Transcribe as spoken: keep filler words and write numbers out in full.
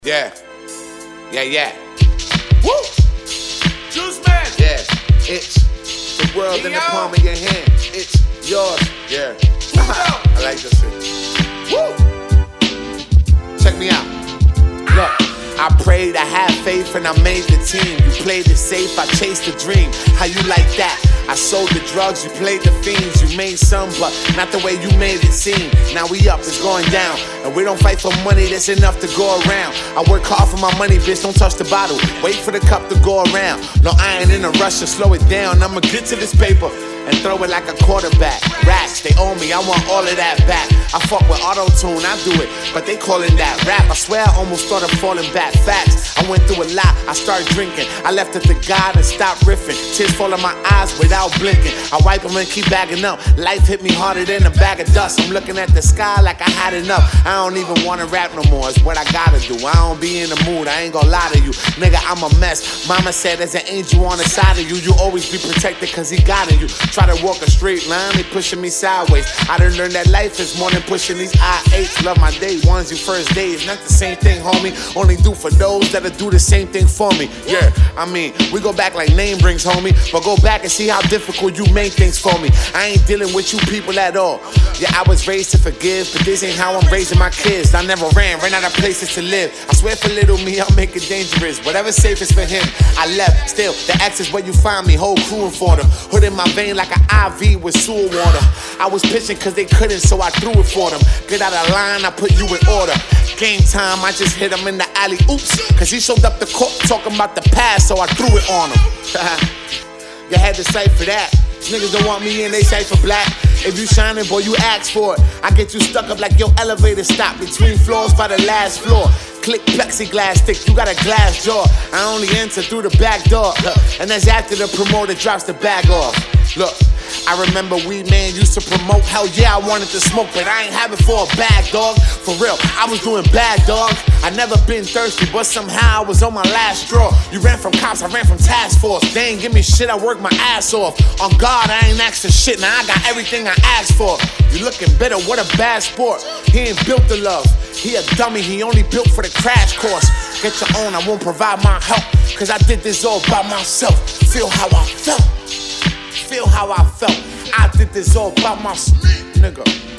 Yeah, yeah, yeah. Woo! Juice Man! Yeah, it's the world in the palm of your hand. It's yours. Yeah. I like this shit. Woo! Check me out. Look, I prayed, I had faith, and I made the team. You played it safe, I chased the dream. How you like that? I sold the drugs, you played the fiends. You made some, but not the way you made it seem. Now we up, it's going down, and we don't fight for money, that's enough to go around. I work hard for my money, bitch, don't touch the bottle. Wait for the cup to go around. No, I ain't in a rush to slow it down. I'ma get to this paper and throw it like a quarterback. Racks, they owe me, I want all of that back. I fuck with auto-tune, I do it, but they callin' that rap. I swear I almost started falling back. Facts, I went through a lot, I started drinking. I left it to God and stopped riffing. Tears fall in my eyes without blinking. I wipe them and keep bagging up. Life hit me harder than a bag of dust. I'm looking at the sky like I had enough. I don't even wanna rap no more, it's what I gotta do. I don't be in the mood, I ain't gonna lie to you. Nigga, I'm a mess. Mama said there's an angel on the side of you. You always be protected cause he got in you. Try to walk a straight line, they pushing me sideways. I done learned that life is more than pushing these I eights. Love my day ones, you first days. Not the same thing, homie. Only do for those that'll do the same thing for me. Yeah, I mean, we go back like name brings, homie. But go back and see how difficult you make things for me. I ain't dealing with you people at all. Yeah, I was raised to forgive, but this ain't how I'm raising my kids. I never ran, ran out of places to live. I swear for little me, I'll make it dangerous. Whatever's safest for him, I left. Still, the X is where you find me, whole crewing for them. Hood in my vein like an I V with sewer water. I was pitching cause they couldn't, so I threw it for them. Get out of line, I put you in order. Game time, I just hit him in the alley, oops. Cause he showed up the court talking about the past, so I threw it on him. You had to cipher that. Niggas don't want me in, they cipher black. If you shining, boy, you ask for it. I get you stuck up like your elevator stop between floors by the last floor. Click plexiglass stick, you got a glass jaw. I only enter through the back door, and that's after the promoter drops the bag off. Look, I remember Weed Man used to promote. Hell yeah, I wanted to smoke, but I ain't have it for a bag, dog. For real, I was doing bad, dog. I never been thirsty, but somehow I was on my last straw. You ran from cops, I ran from task force. They ain't give me shit, I worked my ass off. On God, I ain't asked for shit, now I got everything I asked for. You looking bitter, what a bad sport. He ain't built the love, he a dummy, he only built for the crash course. Get your own, I won't provide my help, cause I did this all by myself. Feel how I felt, feel how I felt. I did this all by myself, nigga.